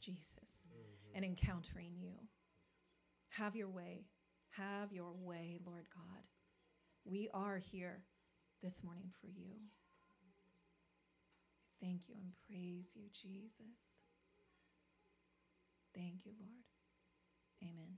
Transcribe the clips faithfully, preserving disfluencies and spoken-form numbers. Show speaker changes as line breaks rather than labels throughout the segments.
Jesus and encountering you. Have your way. Have your way, Lord God. We are here this morning for you. Thank you and praise you, Jesus. Thank you, Lord. Amen.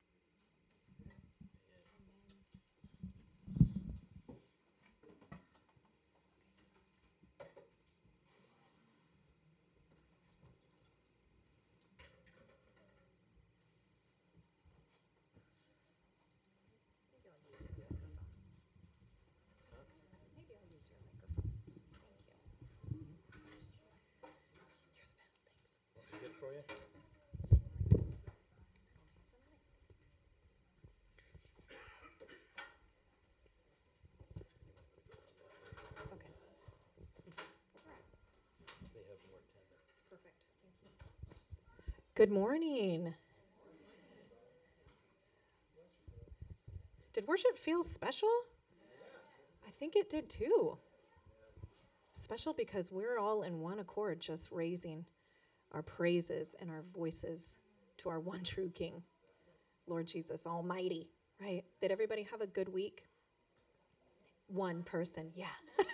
Good for you?
Good morning. Did worship feel special? I think it did too. Special because we're all in one accord, just raising our praises and our voices to our one true King, Lord Jesus Almighty, right? Did everybody have a good week? One person, yeah.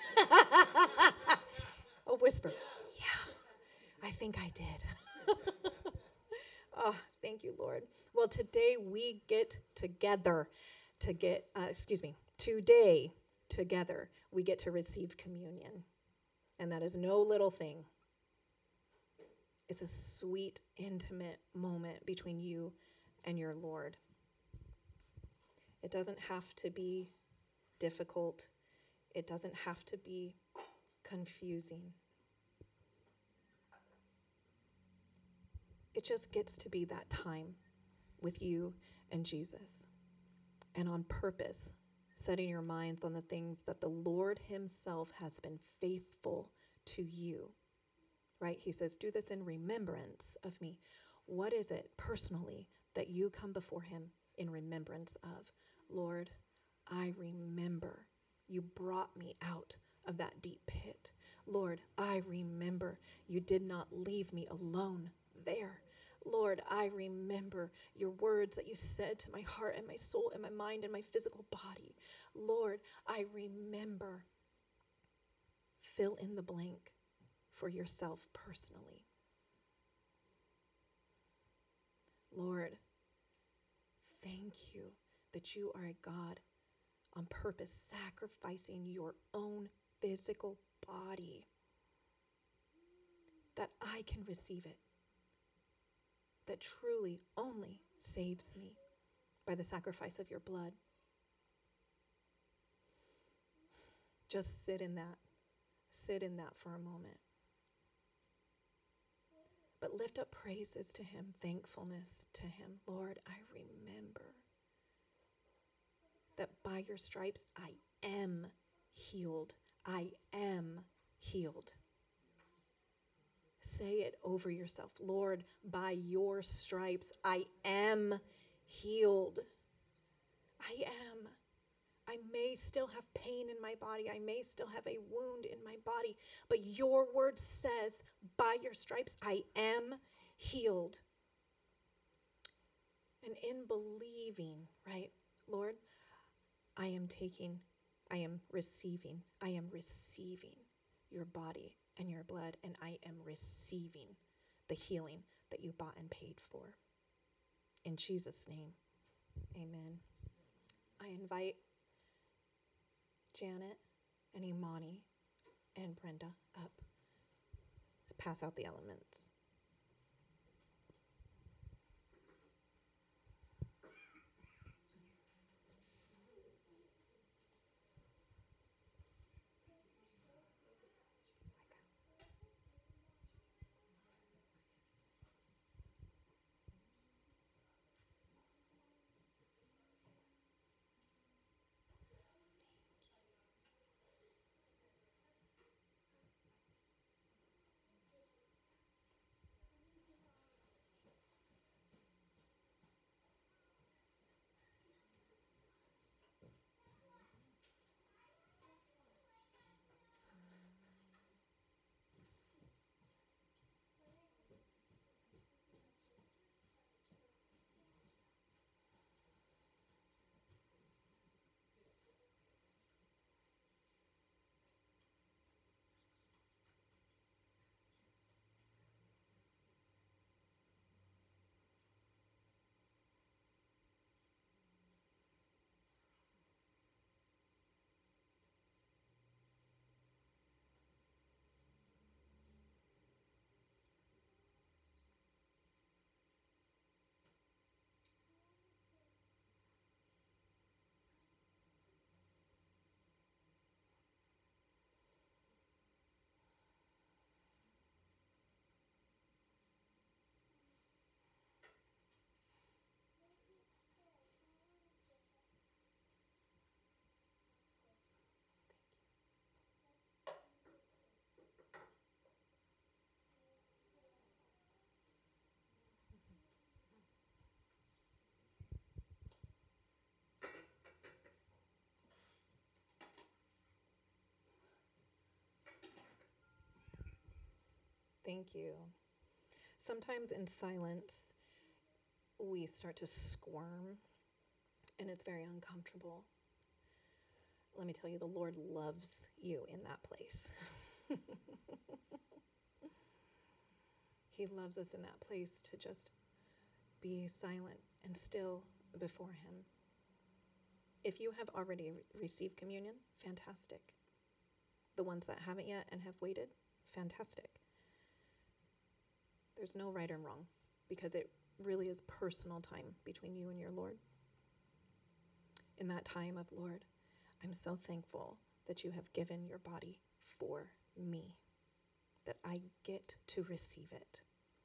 A whisper, yeah, I think I did. Oh, thank you, Lord. Well, today we get together to get, uh, excuse me, today together we get to receive communion. And that is no little thing. It's a sweet, intimate moment between you and your Lord. It doesn't have to be difficult. It doesn't have to be confusing. It just gets to be that time with you and Jesus. And on purpose, setting your minds on the things that the Lord himself has been faithful to you. Right? He says, do this in remembrance of me. What is it personally that you come before him in remembrance of? Lord, I remember you brought me out of that deep pit. Lord, I remember you did not leave me alone there. Lord, I remember your words that you said to my heart and my soul and my mind and my physical body. Lord, I remember. Fill in the blank for yourself personally. Lord, thank you that you are a God on purpose, sacrificing your own physical body, that I can receive it, that truly only saves me by the sacrifice of your blood. Just sit in that. Sit in that for a moment. But lift up praises to him, thankfulness to him. Lord, I remember that by your stripes I am healed. I am healed. Say it over yourself. Lord, by your stripes I am healed. I am. I may still have pain in my body. I may still have a wound in my body. But your word says, by your stripes, I am healed. And in believing, right, Lord, I am taking, I am receiving, I am receiving your body and your blood, and I am receiving the healing that you bought and paid for. In Jesus' name, amen. I invite Janet and Imani and Brenda up to pass out the elements. Thank you. Sometimes in silence, we start to squirm, and it's very uncomfortable. Let me tell you, the Lord loves you in that place. He loves us in that place to just be silent and still before him. If you have already re- received communion, fantastic. The ones that haven't yet and have waited, fantastic. There's no right or wrong because it really is personal time between you and your Lord. In that time of, Lord, I'm so thankful that you have given your body for me, that I get to receive it.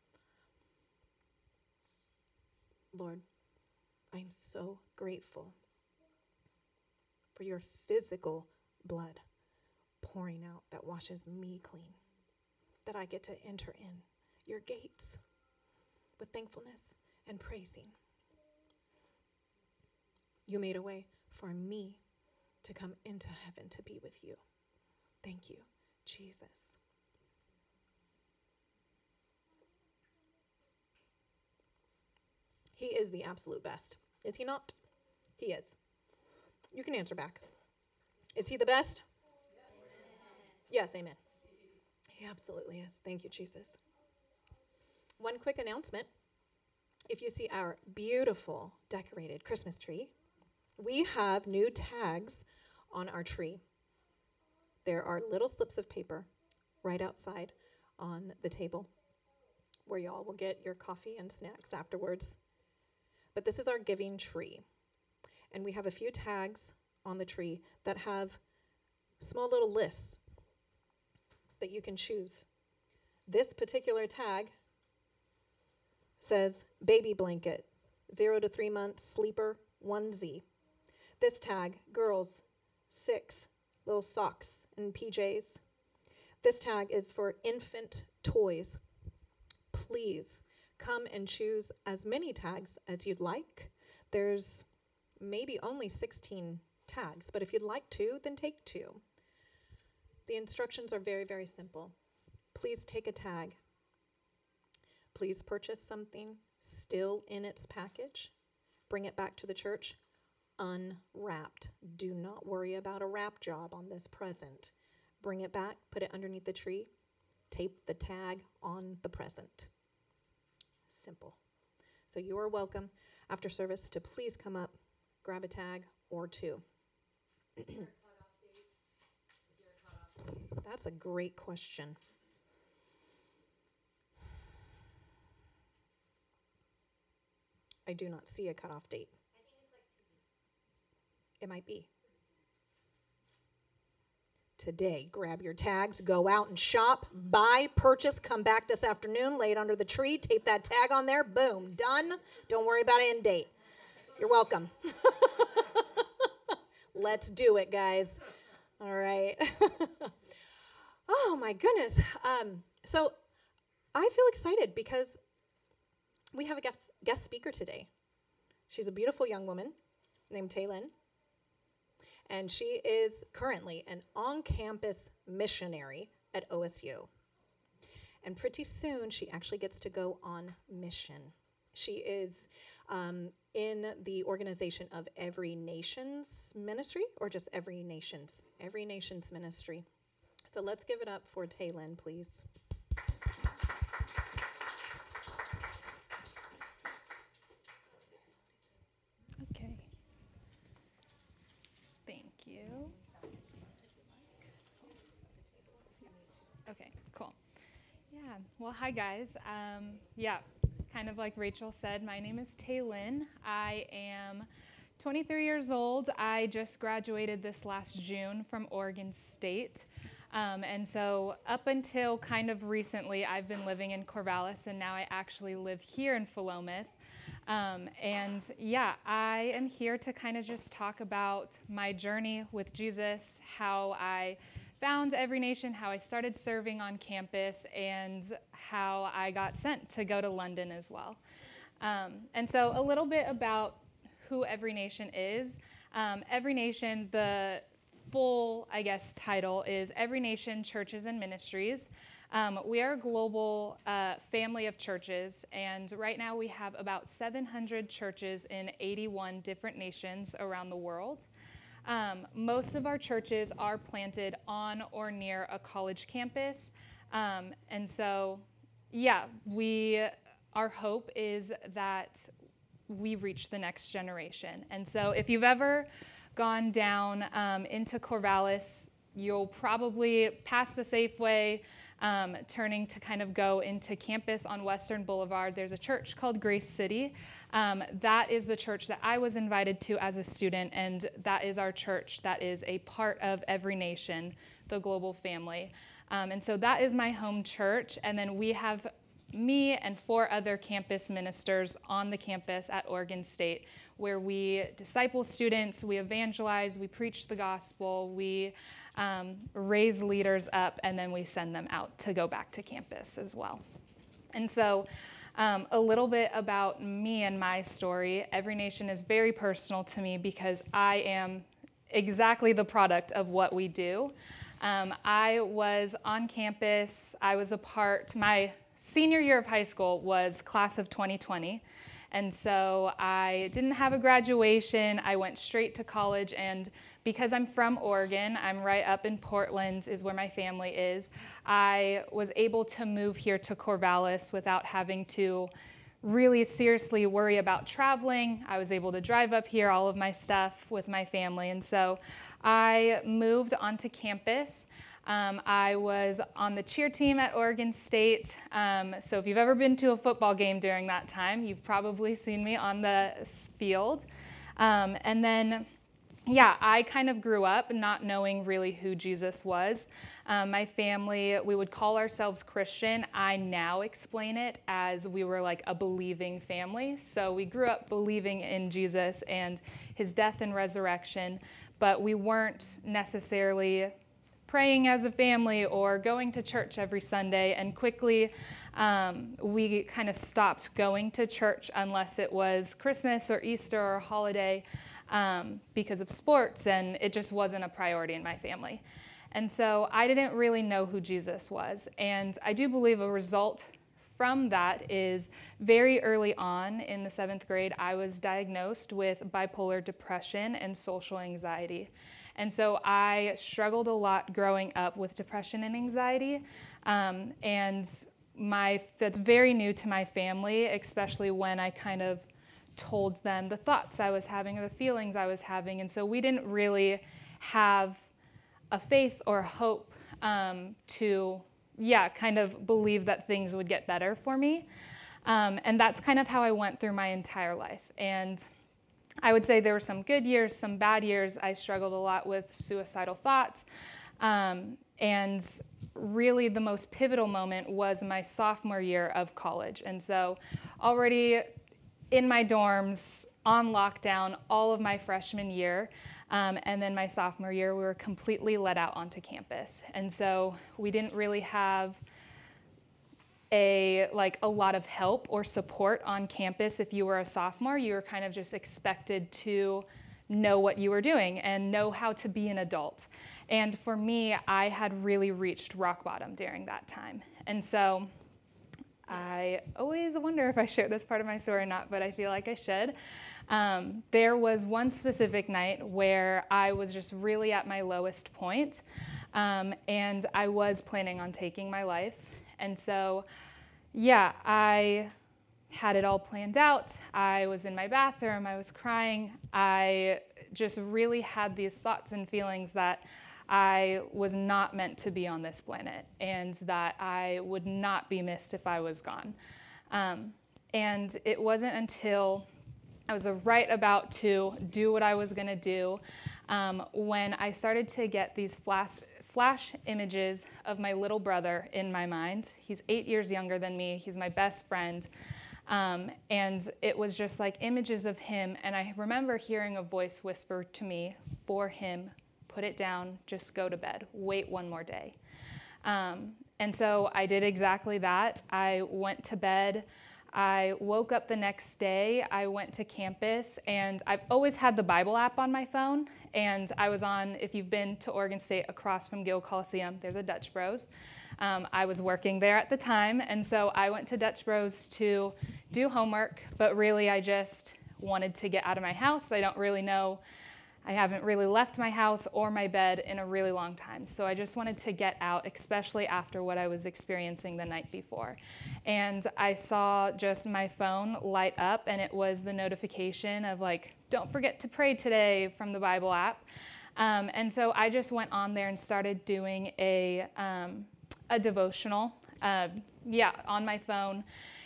Lord, I'm so grateful for your physical blood pouring out that washes me clean, that I get to enter in your gates with thankfulness and praising. You made a way for me to come into heaven to be with you. Thank you, Jesus. He is the absolute best. Is he not? He is. You can answer back. Is he the best? Yes, amen. He absolutely is. Thank you, Jesus. One quick announcement. If you see our beautiful decorated Christmas tree, we have new tags on our tree. There are little slips of paper right outside on the table where y'all will get your coffee and snacks afterwards. But this is our giving tree. And we have a few tags on the tree that have small little lists that you can choose. This particular tag says baby blanket, zero to three months sleeper onesie. This tag, girls, six, little socks and P Js. This tag is for infant toys. Please come and choose as many tags as you'd like. There's maybe only sixteen tags, but if you'd like two, then take two. The instructions are very, very simple. Please take a tag. Please purchase something still in its package. Bring it back to the church unwrapped. Do not worry about a wrap job on this present. Bring it back, put it underneath the tree, tape the tag on the present. Simple. So you are welcome after service to please come up, grab a tag or two.
Is there a cutoff date? Is there a cutoff date?
That's a great question. I do not see a cutoff date.
I think it's like two weeks.
It might be. Today, grab your tags, go out and shop, buy, purchase, come back this afternoon, lay it under the tree, tape that tag on there, boom, done. Don't worry about end date. You're welcome. Let's do it, guys. All right. Oh, my goodness. Um, so I feel excited because we have a guest, guest speaker today. She's a beautiful young woman named Taylin. And she is currently an on-campus missionary at O S U. And pretty soon, she actually gets to go on mission. She is um, in the organization of Every Nations Ministry, or just Every Nations? Every Nations Ministry. So let's give it up for Taylin, please.
Okay. Thank you. Okay, cool. Yeah, well, hi guys. Um, yeah, kind of like Rachel said, my name is Taylin. I am twenty-three years old. I just graduated this last June from Oregon State. Um, and so up until kind of recently, I've been living in Corvallis, and now I actually live here in Philomath. Um, and yeah, I am here to kind of just talk about my journey with Jesus, how I found Every Nation, how I started serving on campus, and how I got sent to go to London as well. Um, and so a little bit about who Every Nation is. Um, Every Nation, the full, I guess, title is Every Nation Churches and Ministries. Um, we are a global uh, family of churches, and right now we have about seven hundred churches in eighty-one different nations around the world. Um, most of our churches are planted on or near a college campus, um, and so, yeah, we our hope is that we reach the next generation. And so, if you've ever gone down um, into Corvallis, you'll probably pass the Safeway, um, turning to kind of go into campus on Western Boulevard. There's a church called Grace City. Um, that is the church that I was invited to as a student, and that is our church that is a part of Every Nation, the global family. Um, and so that is my home church, and then we have me and four other campus ministers on the campus at Oregon State, where we disciple students, we evangelize, we preach the gospel, we um, raise leaders up, and then we send them out to go back to campus as well. And so um, a little bit about me and my story. Every Nation is very personal to me because I am exactly the product of what we do. Um, I was on campus, I was a part, my senior year of high school was class of twenty twenty. And so I didn't have a graduation. I went straight to college. And because I'm from Oregon, I'm right up in Portland is where my family is. I was able to move here to Corvallis without having to really seriously worry about traveling. I was able to drive up here, all of my stuff with my family. And so I moved onto campus. Um, I was on the cheer team at Oregon State, um, so if you've ever been to a football game during that time, you've probably seen me on the field. Um, and then, yeah, I kind of grew up not knowing really who Jesus was. Um, my family, we would call ourselves Christian. I now explain it as we were like a believing family. So we grew up believing in Jesus and his death and resurrection, but we weren't necessarily praying as a family or going to church every Sunday, and quickly um, we kind of stopped going to church unless it was Christmas or Easter or a holiday um, because of sports, and it just wasn't a priority in my family. And so I didn't really know who Jesus was, and I do believe a result from that is very early on in the seventh grade, I was diagnosed with bipolar depression and social anxiety. And so I struggled a lot growing up with depression and anxiety, um, and my that's very new to my family, especially when I kind of told them the thoughts I was having or the feelings I was having. And so we didn't really have a faith or hope um, to, yeah, kind of believe that things would get better for me. Um, and that's kind of how I went through my entire life. And I would say there were some good years, some bad years. I struggled a lot with suicidal thoughts. Um, and really the most pivotal moment was my sophomore year of college. And so already in my dorms, on lockdown, all of my freshman year, um, and then my sophomore year, we were completely let out onto campus. And so we didn't really have a like a lot of help or support on campus. If you were a sophomore, you were kind of just expected to know what you were doing and know how to be an adult. And for me, I had really reached rock bottom during that time. And so I always wonder if I share this part of my story or not, but I feel like I should. Um, there was one specific night where I was just really at my lowest point, um, and I was planning on taking my life. And so, yeah, I had it all planned out. I was in my bathroom, I was crying. I just really had these thoughts and feelings that I was not meant to be on this planet and that I would not be missed if I was gone. Um, and it wasn't until I was right about to do what I was going to do um, when I started to get these flash, flash images of my little brother in my mind. He's eight years younger than me. He's my best friend. Um, and it was just like images of him. And I remember hearing a voice whisper to me, "For him, put it down, just go to bed, wait one more day." Um, and so I did exactly that. I went to bed. I woke up the next day. I went to campus, and I've always had the Bible app on my phone. And I was on, if you've been to Oregon State across from Gill Coliseum, there's a Dutch Bros. Um, I was working there at the time, and so I went to Dutch Bros to do homework, but really I just wanted to get out of my house. I don't really know, I haven't really left my house or my bed in a really long time. So I just wanted to get out, especially after what I was experiencing the night before. And I saw just my phone light up, and it was the notification of like, don't forget to pray today from the Bible app. Um, and so I just went on there and started doing a, um, a devotional, uh, yeah, on my phone.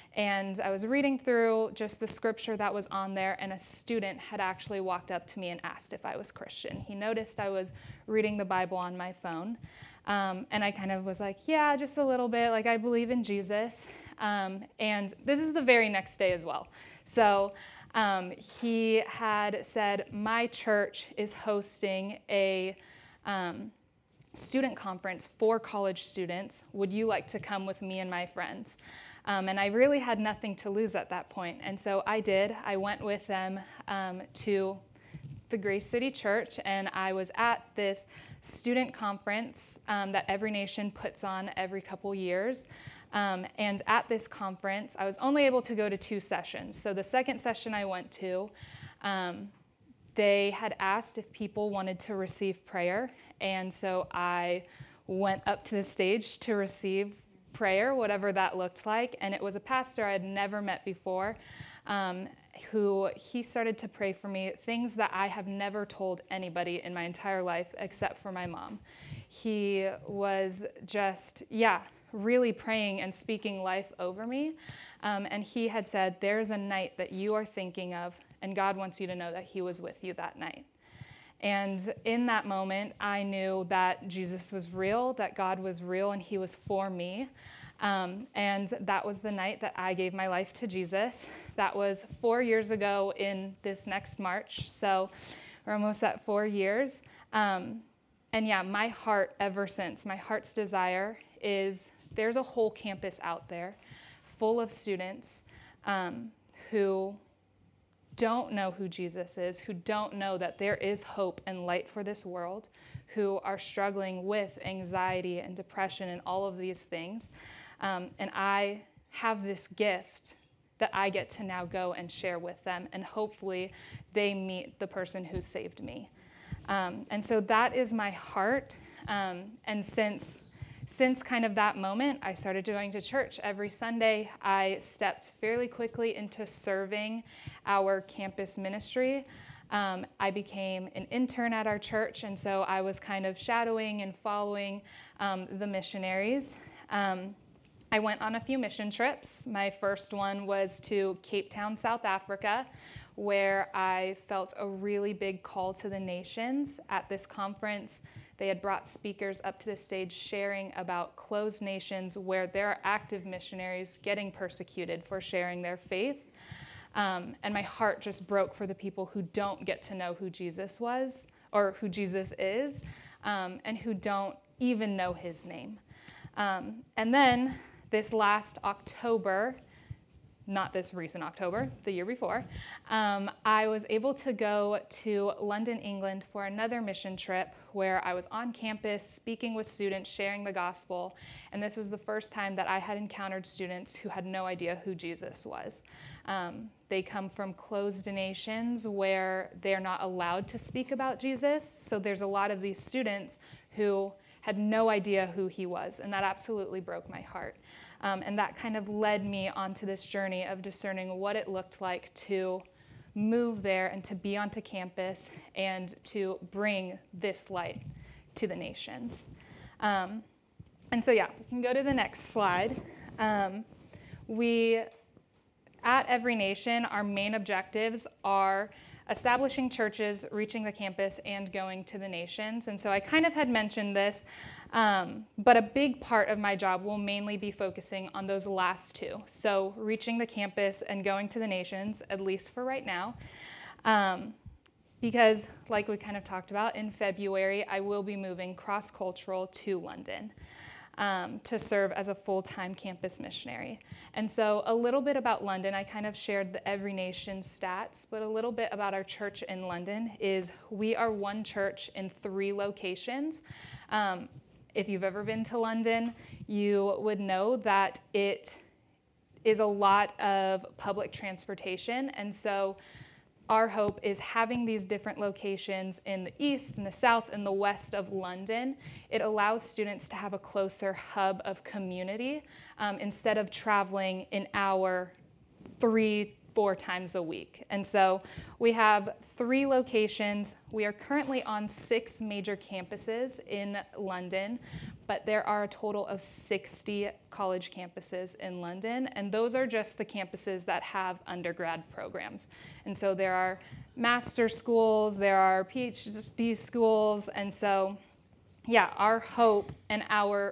And I was reading through just the scripture that was on there, and a student had actually walked up to me and asked if I was Christian. He noticed I was reading the Bible on my phone. Um, and I kind of was like, yeah, just a little bit, like I believe in Jesus. Um, and this is the very next day as well. So um, he had said, my church is hosting a um, student conference for college students. Would you like to come with me and my friends? Um, and I really had nothing to lose at that point. And so I did. I went with them um, to the Grace City Church, and I was at this student conference um, that Every Nation puts on every couple years. Um, and at this conference, I was only able to go to two sessions. So the second session I went to, um, they had asked if people wanted to receive prayer. And so I went up to the stage to receive prayer, whatever that looked like. And it was a pastor I had never met before, um, who he started to pray for me, things that I have never told anybody in my entire life except for my mom. He was just, yeah, really praying and speaking life over me. Um, and he had said, there's a night that you are thinking of, and God wants you to know that he was with you that night. And in that moment, I knew that Jesus was real, that God was real, and he was for me. Um, and that was the night that I gave my life to Jesus. That was four years ago in this next March. So we're almost at four years. Um, and yeah, my heart ever since, my heart's desire is there's a whole campus out there full of students um, who don't know who Jesus is, who don't know that there is hope and light for this world, who are struggling with anxiety and depression and all of these things. Um, and I have this gift that I get to now go and share with them, and hopefully they meet the person who saved me. Um, and so that is my heart. Um, and since Since kind of that moment, I started going to church every Sunday. I stepped fairly quickly into serving our campus ministry. Um, I became an intern at our church, and so I was kind of shadowing and following um, the missionaries. Um, I went on a few mission trips. My first one was to Cape Town, South Africa, where I felt a really big call to the nations. At this conference, they had brought speakers up to the stage sharing about closed nations where there are active missionaries getting persecuted for sharing their faith. Um, and my heart just broke for the people who don't get to know who Jesus was or who Jesus is, um, and who don't even know his name. Um, and then this last October, not this recent October, the year before, um, I was able to go to London, England for another mission trip where I was on campus speaking with students, sharing the gospel. And this was the first time that I had encountered students who had no idea who Jesus was. Um, they come from closed nations where they're not allowed to speak about Jesus. So there's a lot of these students who had no idea who he was, and that absolutely broke my heart. Um, and that kind of led me onto this journey of discerning what it looked like to move there and to be onto campus and to bring this light to the nations. Um, and so, yeah, we can go to the next slide. Um, we, at Every Nation, our main objectives are establishing churches, reaching the campus, and going to the nations. And so I kind of had mentioned this, um, but a big part of my job will mainly be focusing on those last two. So reaching the campus and going to the nations, at least for right now. Um, because like we kind of talked about, in February, I will be moving cross-cultural to London um, to serve as a full-time campus missionary. And so a little bit about London, I kind of shared the Every Nation stats, but a little bit about our church in London is we are one church in three locations. Um, if you've ever been to London, you would know that it is a lot of public transportation. And so our hope is having these different locations in the east and the south and the west of London. It allows students to have a closer hub of community um, instead of traveling an hour three, four times a week. And so we have three locations. We are currently on six major campuses in London, but there are a total of sixty college campuses in London, and those are just the campuses that have undergrad programs. And so there are master schools, there are PhD schools, and so, yeah, our hope and our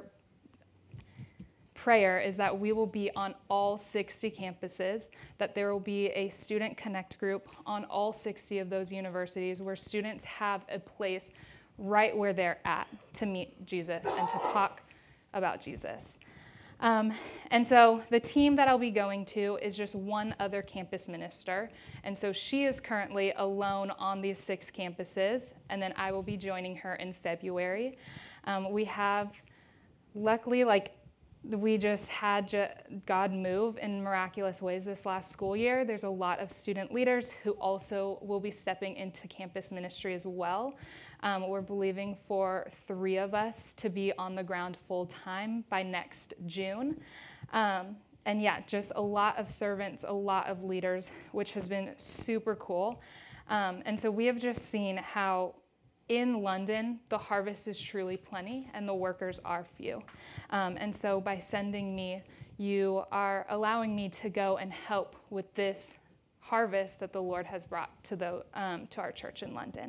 prayer is that we will be on all sixty campuses, that there will be a student connect group on all sixty of those universities where students have a place right where they're at to meet Jesus and to talk about Jesus. Um, and so the team that I'll be going to is just one other campus minister. And so she is currently alone on these six campuses, and then I will be joining her in February. Um, we have, luckily, like, we just had ju- God move in miraculous ways this last school year. There's a lot of student leaders who also will be stepping into campus ministry as well. Um, we're believing for three of us to be on the ground full time by next June. Um, and yeah, just a lot of servants, a lot of leaders, which has been super cool. Um, and so we have just seen how in London, the harvest is truly plenty and the workers are few. Um, and so by sending me, you are allowing me to go and help with this harvest that the Lord has brought to the um, to our church in London.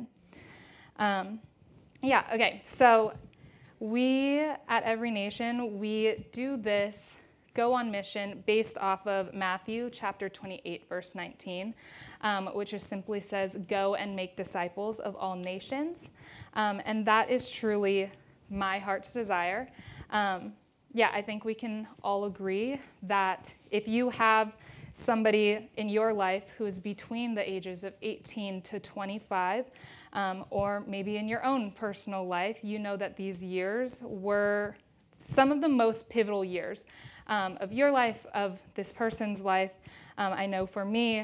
Um, yeah, okay, so we at Every Nation, we do this, go on mission, based off of Matthew chapter twenty-eight, verse nineteen, um, which just simply says, go and make disciples of all nations. Um, and that is truly my heart's desire. Um, yeah, I think we can all agree that if you have somebody in your life who is between the ages of eighteen to twenty-five, um, or maybe in your own personal life, you know that these years were some of the most pivotal years um, of your life, of this person's life. Um, I know for me,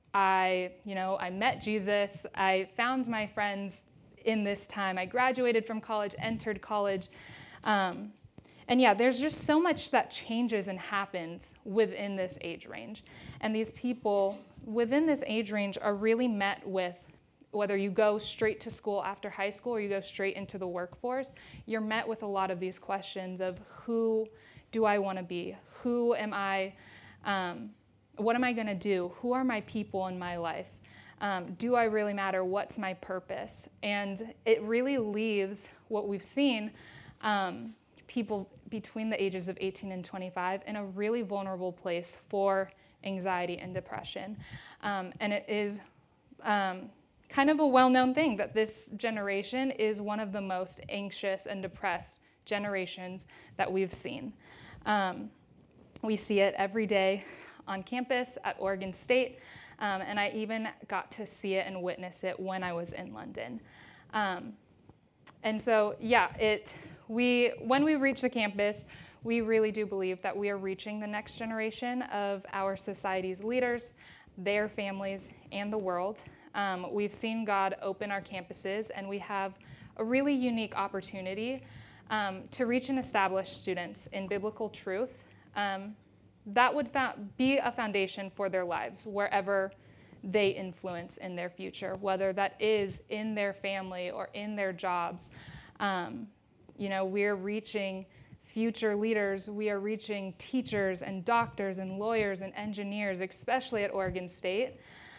I, you know, I met Jesus. I found my friends in this time. I graduated from college, entered college. Um, and yeah, there's just so much that changes and happens within this age range. And these people within this age range are really met with, whether you go straight to school after high school or you go straight into the workforce, you're met with a lot of these questions of who do I want to be? Who am I? Um, what am I going to do? Who are my people in my life? Um, do I really matter? What's my purpose? And it really leaves what we've seen, um, people between the ages of eighteen and twenty-five in a really vulnerable place for anxiety and depression. Um, and it is um, kind of a well-known thing that this generation is one of the most anxious and depressed generations that we've seen. Um, we see it every day on campus at Oregon State, um, and I even got to see it and witness it when I was in London. Um, and so, yeah, it we when we reach the campus, we really do believe that we are reaching the next generation of our society's leaders, their families, and the world. Um, we've seen God open our campuses, and we have a really unique opportunity um, to reach and establish students in biblical truth um, that would fa- be a foundation for their lives wherever they influence in their future, whether that is in their family or in their jobs. Um, you know, we're reaching future leaders. We are reaching teachers and doctors and lawyers and engineers, especially at Oregon State.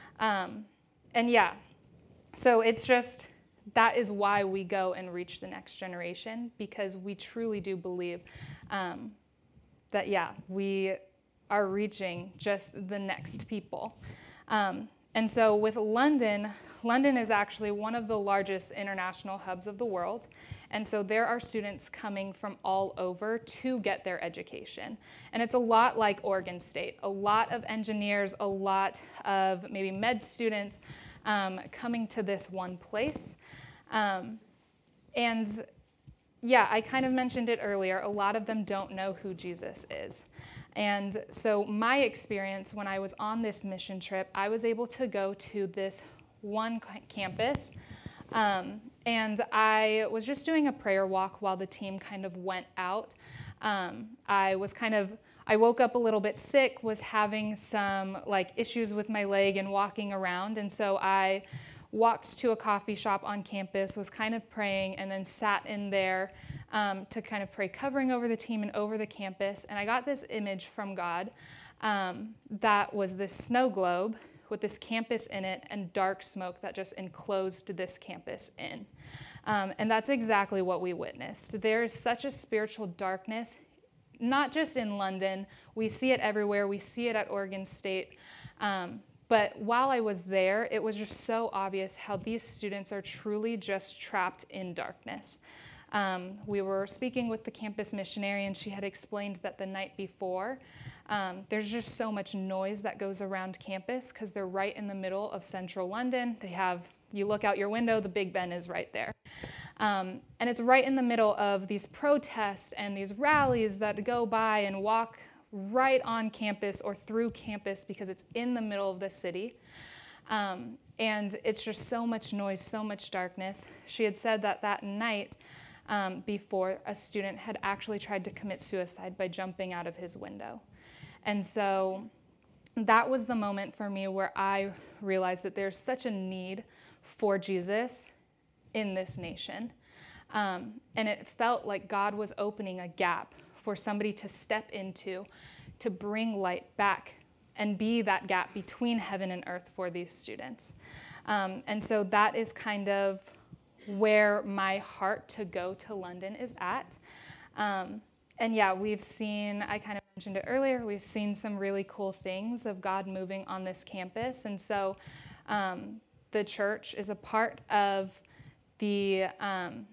Um, and yeah, so it's just, that is why we go and reach the next generation, because we truly do believe um, that, yeah, we are reaching just the next people. Um, and so with London, London is actually one of the largest international hubs of the world. And so there are students coming from all over to get their education. And it's a lot like Oregon State, a lot of engineers, a lot of maybe med students um, coming to this one place. Um, and yeah, I kind of mentioned it earlier. A lot of them don't know who Jesus is. And so my experience when I was on this mission trip, I was able to go to this one campus, um, and I was just doing a prayer walk while the team kind of went out. Um, I was kind of, I woke up a little bit sick, was having some like issues with my leg and walking around, and so I walked to a coffee shop on campus, was kind of praying, and then sat in there um, to kind of pray covering over the team and over the campus. And I got this image from God um, that was this snow globe with this campus in it and dark smoke that just enclosed this campus in. Um, and that's exactly what we witnessed. There is such a spiritual darkness, not just in London. We see it everywhere. We see it at Oregon State. Um, But while I was there, it was just so obvious how these students are truly just trapped in darkness. Um, we were speaking with the campus missionary, and she had explained that the night before, um, there's just so much noise that goes around campus because they're right in the middle of central London. They have, you look out your window, the Big Ben is right there. Um, and it's right in the middle of these protests and these rallies that go by and walk right on campus or through campus because it's in the middle of the city. Um, and it's just so much noise, so much darkness. She had said that that night um, before, a student had actually tried to commit suicide by jumping out of his window. And so that was the moment for me where I realized that there's such a need for Jesus in this nation. Um, and it felt like God was opening a gap for somebody to step into, to bring light back and be that gap between heaven and earth for these students. Um, and so that is kind of where my heart to go to London is at. Um, and yeah, we've seen, I kind of mentioned it earlier, we've seen some really cool things of God moving on this campus. And so um, the church is a part of the um,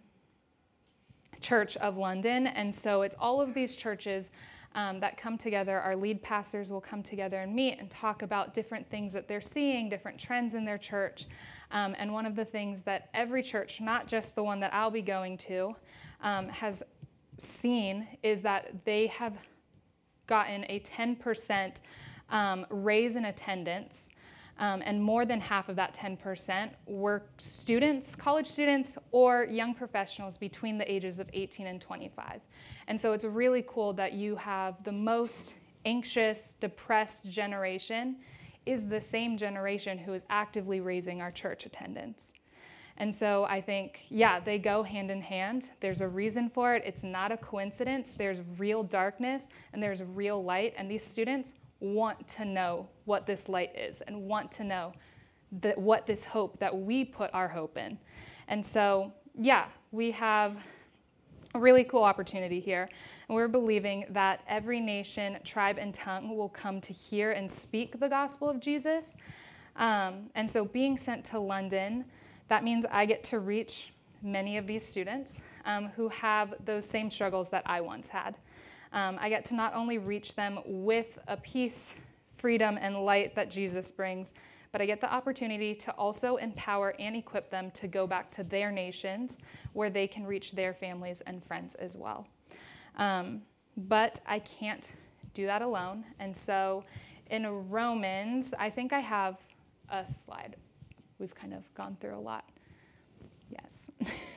Church of London. And so it's all of these churches um, that come together. Our lead pastors will come together and meet and talk about different things that they're seeing, different trends in their church. Um, and one of the things that every church, not just the one that I'll be going to, um, has seen is that they have gotten a ten percent um, raise in attendance. Um, and more than half of that ten percent were students, college students, or young professionals between the ages of eighteen and twenty-five. And so it's really cool that you have the most anxious, depressed generation is the same generation who is actively raising our church attendance. And so I think, yeah, they go hand in hand. There's a reason for it. It's not a coincidence. There's real darkness and there's real light. And these students want to know what this light is and want to know that what this hope that we put our hope in. And so, yeah, we have a really cool opportunity here. And we're believing that every nation, tribe, and tongue will come to hear and speak the gospel of Jesus. Um, and so being sent to London, that means I get to reach many of these students um, who have those same struggles that I once had. Um, I get to not only reach them with a peace, freedom, and light that Jesus brings, but I get the opportunity to also empower and equip them to go back to their nations where they can reach their families and friends as well. Um, but I can't do that alone. And so in Romans, I think I have a slide. We've kind of gone through a lot. Yes.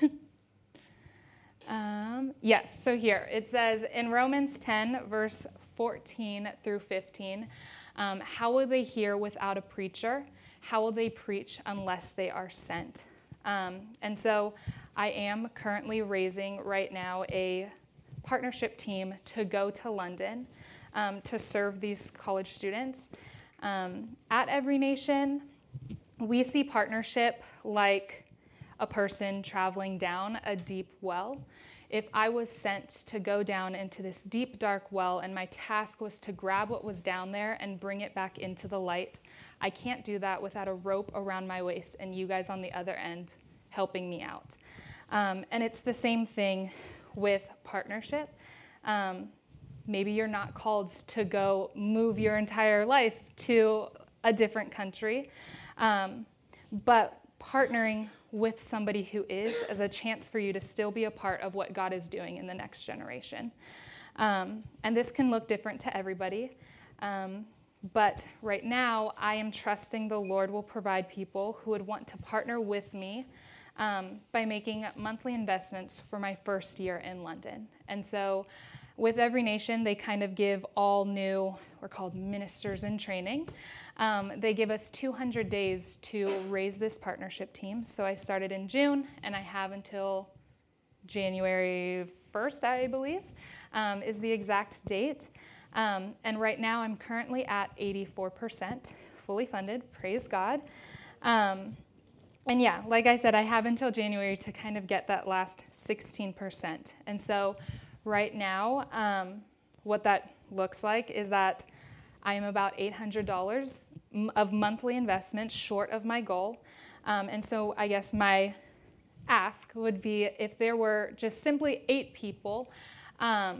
Um, yes, so here it says in Romans ten, verse fourteen through fifteen, um, how will they hear without a preacher? How will they preach unless they are sent? Um, and so I am currently raising right now a partnership team to go to London um, to serve these college students. Um, at Every Nation, we see partnership like a person traveling down a deep well. If I was sent to go down into this deep, dark well and my task was to grab what was down there and bring it back into the light, I can't do that without a rope around my waist and you guys on the other end helping me out. Um, and it's the same thing with partnership. Um, maybe you're not called to go move your entire life to a different country, um, but partnering with somebody who is as a chance for you to still be a part of what God is doing in the next generation. Um, and this can look different to everybody. Um, but right now, I am trusting the Lord will provide people who would want to partner with me um, by making monthly investments for my first year in London. And so with Every Nation, they kind of give all new, we're called ministers in training. Um, they give us two hundred days to raise this partnership team. So I started in June, and I have until January first, I believe, um, is the exact date. Um, and right now, I'm currently at eighty-four percent fully funded. Praise God. Um, and yeah, like I said, I have until January to kind of get that last sixteen percent. And so right now, um, what that looks like is that I am about eight hundred dollars of monthly investment short of my goal. Um, and so I guess my ask would be if there were just simply eight people um,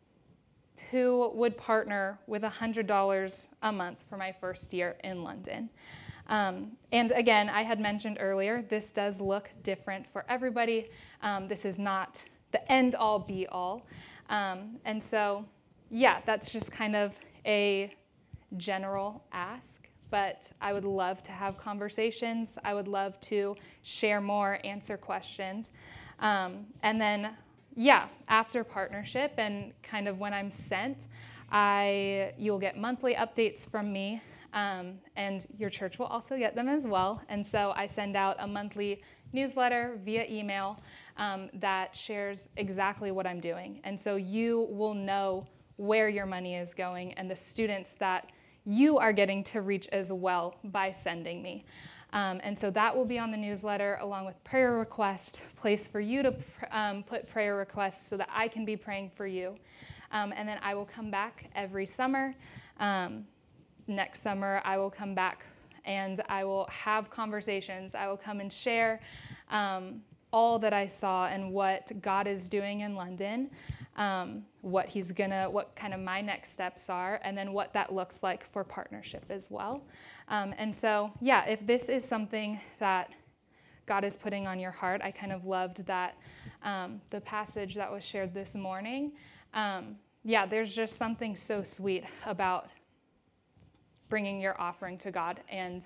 who would partner with one hundred dollars a month for my first year in London. Um, and again, I had mentioned earlier, this does look different for everybody. Um, this is not the end all be all. Um, and so, yeah, that's just kind of a general ask, but I would love to have conversations. I would love to share more, answer questions. Um, and then, yeah, after partnership and kind of when I'm sent, I you'll get monthly updates from me, um, and your church will also get them as well. And so I send out a monthly newsletter via email um, that shares exactly what I'm doing. And so you will know where your money is going and the students that you are getting to reach as well by sending me. Um, and so that will be on the newsletter along with prayer request, place for you to um, put prayer requests so that I can be praying for you. Um, and then I will come back every summer. Um, next summer, I will come back and I will have conversations. I will come and share um, all that I saw and what God is doing in London. Um, what he's gonna, what kind of my next steps are, and then what that looks like for partnership as well. Um, and so, yeah, if this is something that God is putting on your heart, I kind of loved that um, the passage that was shared this morning. Um, yeah, there's just something so sweet about bringing your offering to God and,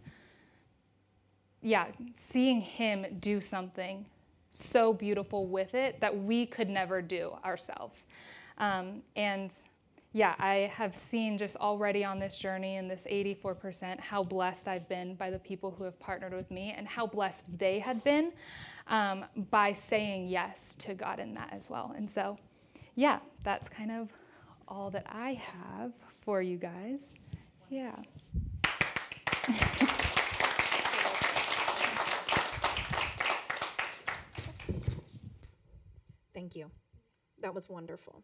yeah, seeing him do something so beautiful with it that we could never do ourselves. Um, and yeah, I have seen just already on this journey in this eighty-four percent how blessed I've been by the people who have partnered with me and how blessed they had been um, by saying yes to God in that as well. And so, yeah, that's kind of all that I have for you guys. Yeah.
Thank you. That was wonderful.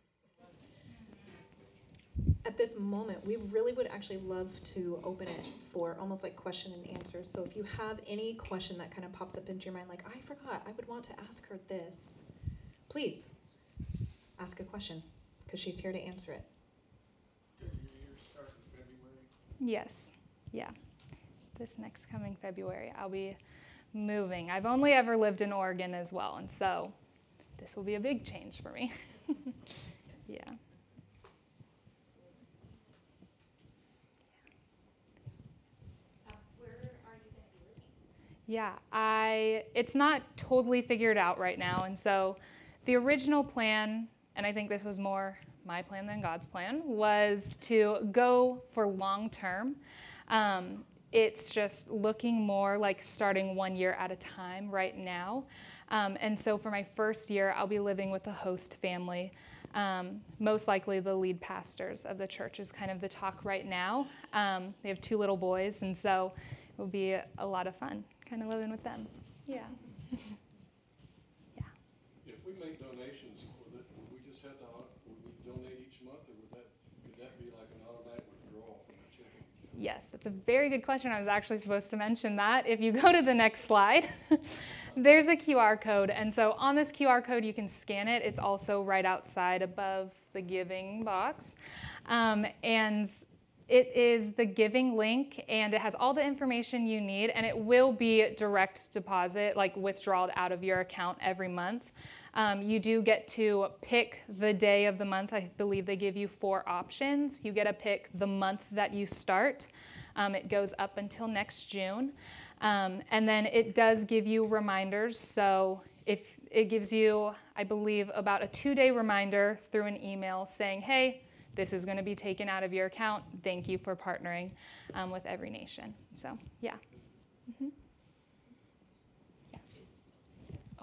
At this moment, we really would actually love to open it for almost like question and answer. So if you have any question that kind of pops up into your mind, like, I forgot, I would want to ask her this, please ask a question because she's here to answer it.
Did your year start in February?
Yes. Yeah. This next coming February, I'll be moving. I've only ever lived in Oregon as well, and so this will be a big change for me. Yeah. Yeah, I it's not totally figured out right now. And so the original plan, and I think this was more my plan than God's plan, was to go for long term. Um, it's just looking more like starting one year at a time right now. Um, and so for my first year, I'll be living with a host family. Um, most likely the lead pastors of the church is kind of the talk right now. Um, they have two little boys, and so it will be a lot of fun. Kind of living with them. Yeah. Yeah.
If we make donations, would, it, would we just have to, would we donate each month, or would that, could that be like an automatic withdrawal from the checking account?
Yes, that's a very good question. I was actually supposed to mention that. If you go to the next slide, there's a Q R code. And so on this Q R code, you can scan it. It's also right outside above the giving box. Um, and it is the giving link, and it has all the information you need, and it will be direct deposit, like withdrawal out of your account every month. Um, you do get to pick the day of the month. I believe they give you four options. You get to pick the month that you start. Um, it goes up until next June. Um, and then it does give you reminders. So if it gives you, I believe, about a two-day reminder through an email saying, hey, this is going to be taken out of your account. Thank you for partnering um, with Every Nation. So, yeah. Mm-hmm. Yes. Oh.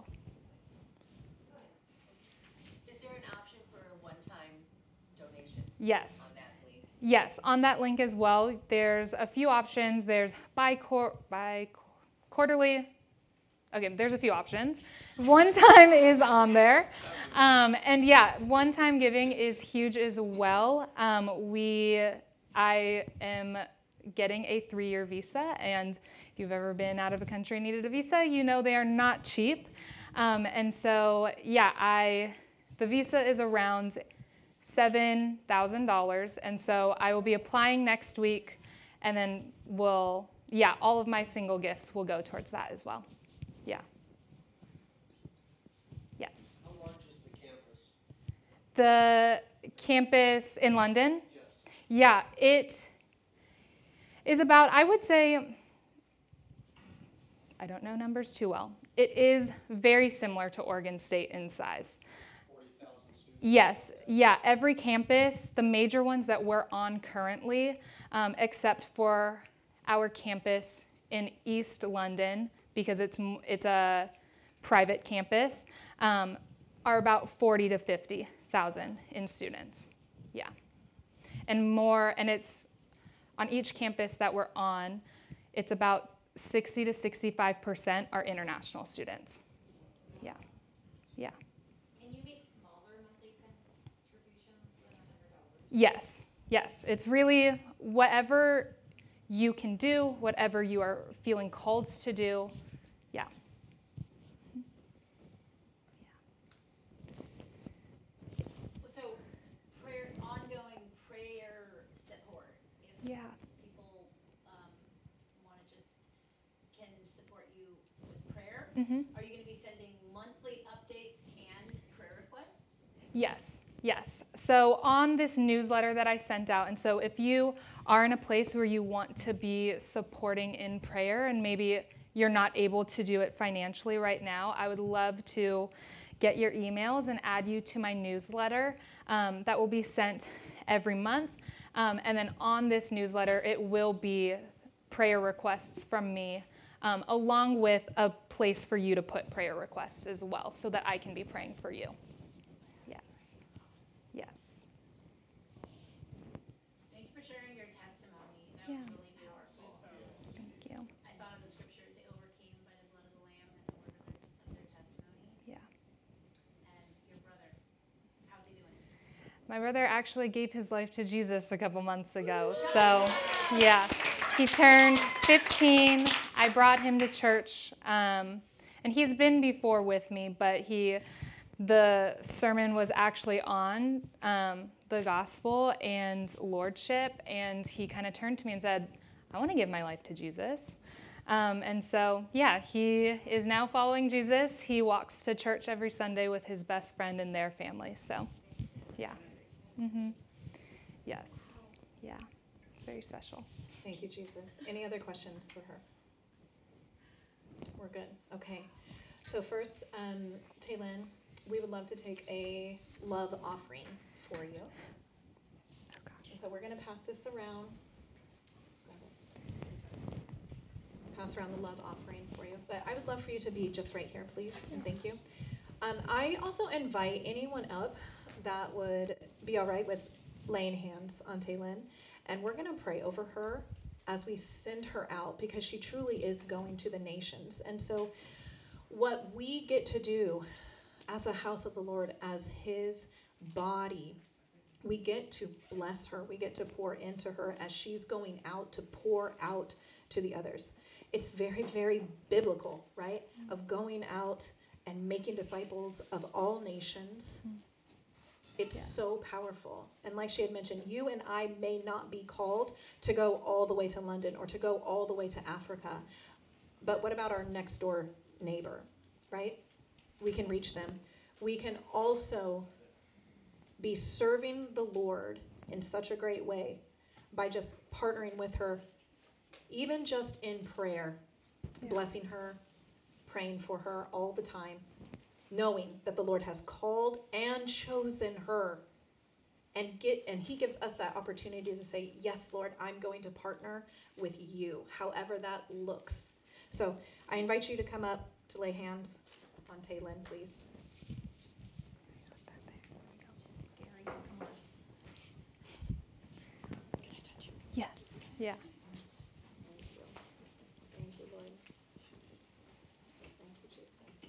Is there an option for a one-time donation
Yes.
on that link?
Yes, on that link as well, there's a few options. There's bi bi quarterly. Okay, there's a few options. One time is on there. Um, and yeah, one-time giving is huge as well. Um, we, I am getting a three-year visa, and if you've ever been out of a country and needed a visa, you know they are not cheap. Um, and so, yeah, I, the visa is around seven thousand dollars, and so I will be applying next week, and then we'll, yeah, all of my single gifts will go towards that as well. Yeah. Yes.
How large is the campus?
The campus in London?
Yes.
Yeah, it is about, I would say, I don't know numbers too well. It is very similar to Oregon State in size.
forty thousand students?
Yes, yeah, every campus, the major ones that we're on currently, um, except for our campus in East London, because it's it's a private campus, um, are about forty to fifty thousand in students. Yeah, and more, and it's on each campus that we're on, it's about sixty to sixty-five percent are international students. Yeah, yeah.
Can you make smaller monthly contributions than one hundred dollars?
Yes, yes. It's really whatever you can do, whatever you are feeling called to do. Yeah.
So, prayer, ongoing prayer support. If
Yeah.
people um, want to just can support you with prayer,
Mm-hmm.
are you going to be sending monthly updates and prayer requests?
Yes, yes. So on this newsletter that I sent out, and so if you are in a place where you want to be supporting in prayer and maybe you're not able to do it financially right now, I would love to get your emails and add you to my newsletter um, that will be sent every month. Um, and then on this newsletter, it will be prayer requests from me, um, along with a place for you to put prayer requests as well, so that I can be praying for you. Yes. Yes.
Thank you for sharing your testimony. That
Yeah.
was really powerful.
Thank you.
I thought of the scripture, they overcame by the blood of the Lamb and the word of their, of their testimony.
Yeah.
And your brother, how's he doing?
My brother actually gave his life to Jesus a couple months ago. So, yeah, he turned fifteen. I brought him to church, um, and he's been before with me, but he, the sermon was actually on um, the gospel and lordship, and he kind of turned to me and said, I want to give my life to Jesus. Um, and so, yeah, he is now following Jesus. He walks to church every Sunday with his best friend and their family. So, yeah. Mm-hmm. Yes. Yeah. It's very special.
Thank you, Jesus. Any other questions for her? We're good. Okay. So first, um, Taylin, we would love to take a love offering for you.
Oh, gosh.
And so we're going to pass this around. Pass around the love offering for you. But I would love for you to be just right here, please. And thank you. Um, I also invite anyone up that would be all right with laying hands on Taylin. And we're going to pray over her as we send her out, because she truly is going to the nations. And so what we get to do as a house of the Lord, as his body, we get to bless her. We get to pour into her as she's going out to pour out to the others. It's very, very biblical, right? Of going out and making disciples of all nations. It's
Yeah.
so powerful. And like she had mentioned, you and I may not be called to go all the way to London or to go all the way to Africa. But what about our next door neighbor, right? We can reach them. We can also be serving the Lord in such a great way by just partnering with her, even just in prayer,
Yeah.
blessing her, praying for her all the time, knowing that the Lord has called and chosen her. And get and he gives us that opportunity to say, yes, Lord, I'm going to partner with you, however that looks. So I invite you to come up to lay hands on Taylin, please.
Gary, come on.
Can I touch you?
Yes. Yeah.
Thank you. Thank you, Lord. Thank you, Jesus.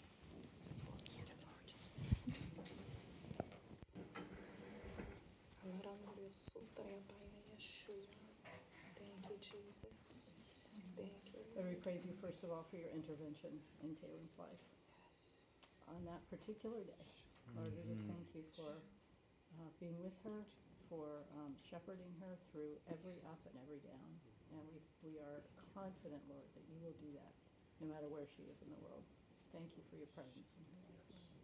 Thank you, Jesus. Thank you.
Lord, we praise you first of all for your intervention in Taylor's life. On that particular day, Lord, we just thank you for uh, being with her, for um, shepherding her through every up and every down. And we, we are confident, Lord, that you will do that no matter where she is in the world. Thank you for your presence in her life.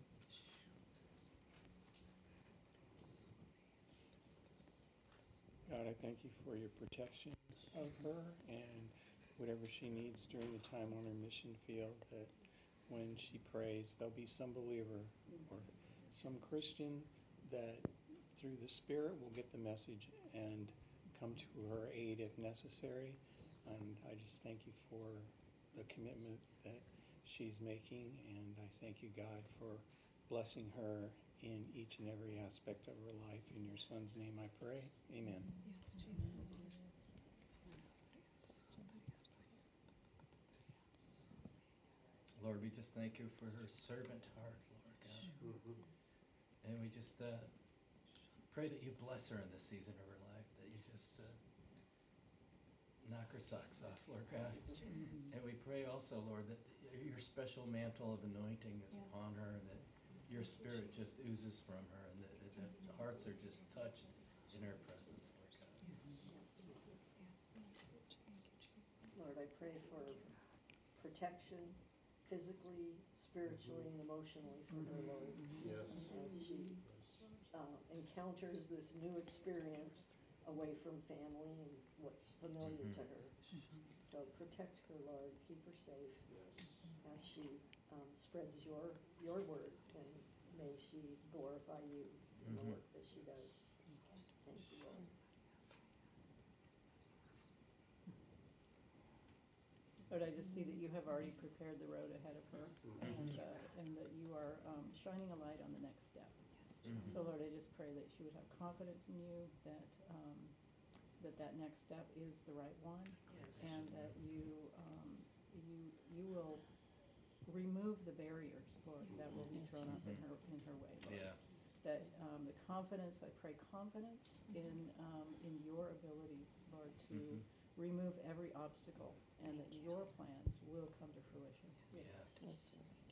God, I thank you for your protection of her and whatever she needs during the time on her mission field, that when she prays, there'll be some believer or some Christian that through the Spirit will get the message and come to her aid if necessary. And I just thank you for the commitment that she's making, and I thank you, God, for blessing her in each and every aspect of her life. In your Son's name I pray. Amen.
Yes, Jesus.
Lord, we just thank you for her servant heart, Lord God.
Mm-hmm.
And we just uh, pray that you bless her in this season of her life, that you just uh, knock her socks off, Lord God. And we pray also, Lord, that your special mantle of anointing is
Yes.
upon her, and that your spirit just oozes from her, and that, that hearts are just touched in her presence, Lord God.
Lord, I pray for protection physically, spiritually, and emotionally for her, Lord.
Yes.
As she uh, encounters this new experience away from family and what's familiar
Mhm.
to her. So protect her, Lord, keep her safe
Yes.
as she um, spreads your, your word, and may she glorify you in the
Mhm.
work that she does. Thank you, Lord.
Lord, I just see that you have already prepared the road ahead of her, and, uh, and that you are um, shining a light on the next step.
Mhm.
So Lord, I just pray that she would have confidence in you, that um, that that next step is the right one, and that you um, you you will remove the barriers, Lord, that will be thrown up in her in her way, Lord.
Yeah.
That um, the confidence, I pray confidence in um, in your ability, Lord, to
Mhm.
remove every obstacle, and that your plans will come to fruition.
Yeah.
Yes,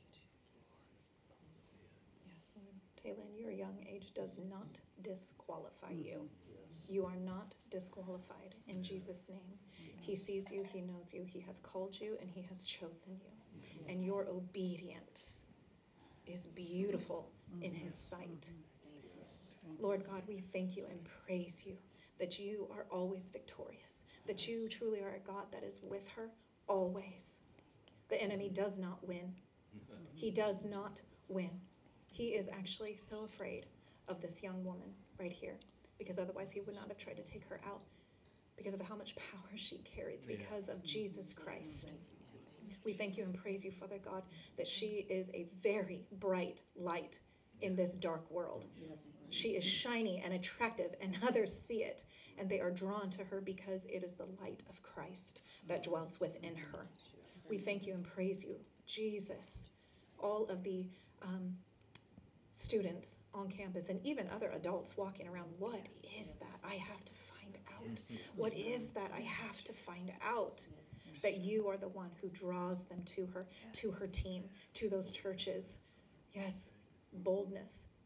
Lord. Taylin, your young age does not disqualify you.
Yes.
You are not disqualified in Jesus' name. He sees you, he knows you, he has called you, and he has chosen you. And your obedience is beautiful in his sight. Lord God, we thank you and praise you that you are always victorious, that you truly are a God that is with her always. The enemy does not win. He does not win. He is actually so afraid of this young woman right here, because otherwise he would not have tried to take her out, because of how much power she carries because of Jesus Christ. We thank you and praise you, Father God, that she is a very bright light in this dark world. She is shiny and attractive, and others see it, and they are drawn to her because it is the light of Christ that dwells within her. We thank you and praise you, Jesus. All of the um, students on campus and even other adults walking around, what is that? I have to find out. What is that? I have to find out. That you are the one who draws them to her, to her team, to those churches. Yes, boldness.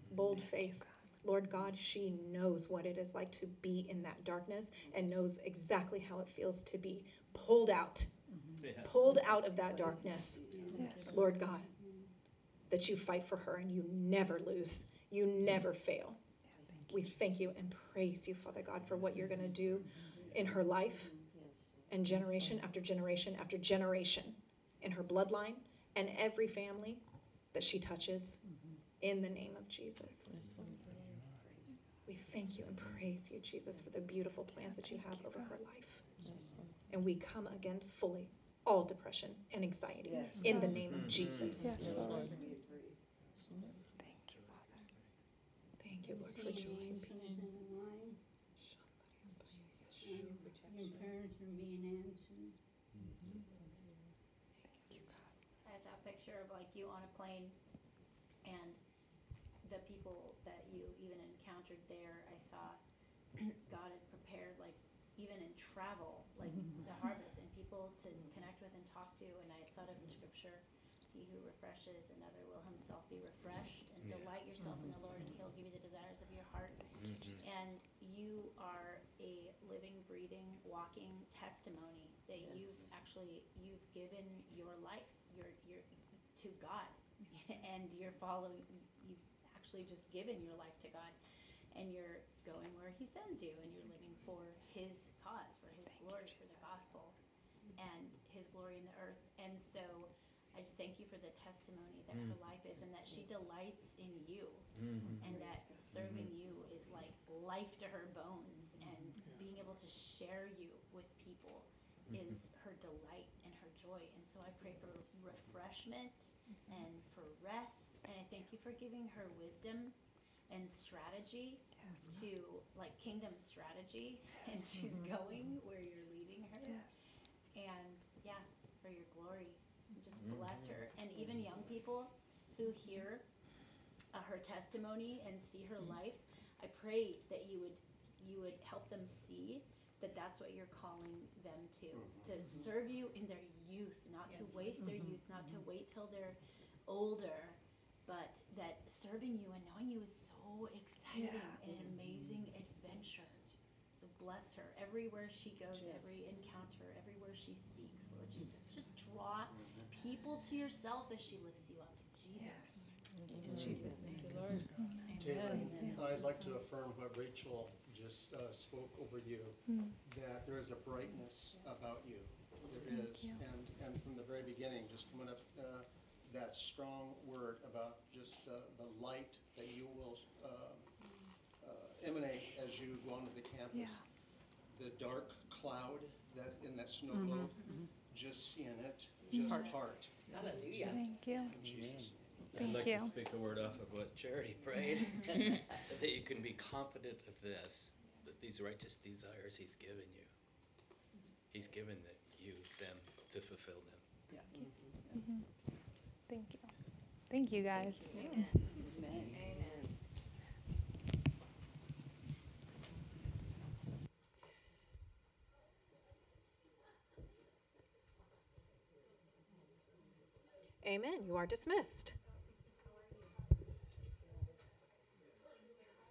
bold faith. Lord God, she knows what it is like to be in that darkness and knows exactly how it feels to be pulled out,
Yeah.
pulled out of that darkness.
Yes.
Lord God, that you fight for her and you never lose. You never fail. We thank you and praise you, Father God, for what you're going to do in her life and generation after generation after generation in her bloodline and every family that she touches in the name of Jesus. We thank you and praise you, Jesus, for the beautiful plans that you have over her life. And we come against fully all depression and anxiety
Yes.
in the name of Jesus.
Yes, Lord.
We agree.
Thank you, Father.
Thank you, Lord, for joy and peace.
Your prayers are being answered.
Thank you, God.
I saw a picture of like you on a plane and the people that you even encountered there. I saw God had prepared, like even in travel, like the harvest and people to connect with and talk to. And I thought of the scripture, he who refreshes another will himself be refreshed, and
Yeah.
delight yourself in the Lord and he'll give you the desires of your heart. And you are a living, breathing, walking testimony that you've actually, you've given your life, your, your, to God. And you're following, you've actually just given your life to God. And you're going where he sends you, and you're living for his cause, for his
Thank you,
glory, for the
Jesus.
gospel, and his glory in the earth. And so I thank you for the testimony that her life is, and that she delights in you,
Mhm.
and that serving you is like life to her bones, and being able to share you with people is her delight and her joy. And so I pray for refreshment and for rest, and I thank you for giving her wisdom and strategy
Yes.
to like kingdom strategy, and she's going where you're leading her.
Yes.
And yeah, for your glory, just bless her. And even young people who hear uh, her testimony and see her life, I pray that you would you would help them see that that's what you're calling them to, to serve you in their youth, not to waste their youth, not to wait till they're older, but that serving you and knowing you is so exciting
Yeah.
and an amazing adventure. So bless her everywhere she goes,
Yes.
every encounter, everywhere she speaks, Lord Jesus. Just draw people to yourself as she lifts you up. Jesus.
Yes.
In Jesus' name.
Thank you, Lord.
Taylor,
Amen.
I'd like to affirm what Rachel just uh, spoke over you, that there is a brightness about you. There is,
you.
and, and from the very beginning, just coming up, uh, that strong word about just the, the light that you will uh, uh, emanate as you go onto the campus. The dark cloud that in that snow globe, just seeing it, just heart.
Hallelujah.
Thank you.
In Jesus' name.
I'd
Thank
like
you.
to speak a word off of what Charity prayed, that you can be confident of this, that these righteous desires he's given you, he's given that you, them, to fulfill them.
Thank you. Thank you, guys.
Amen.
Amen. You are dismissed.